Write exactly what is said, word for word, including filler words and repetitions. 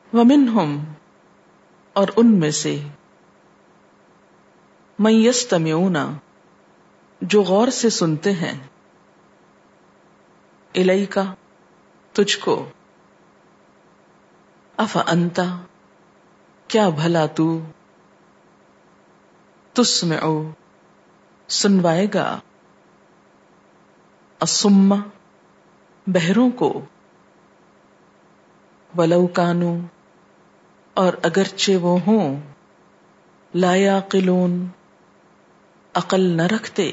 वमिनहुम, और उनमें से, मन यस्तमिऊना, जो गौर से सुनते हैं, इलैका, तुझको, अफ अंता, क्या भला तू, तुस्मिउ, सुनवाएगा, असुम्मा, बहरों को, वलौकानू, और अगरचे वो हों, ला याक़िलून, अक़ल न रखते,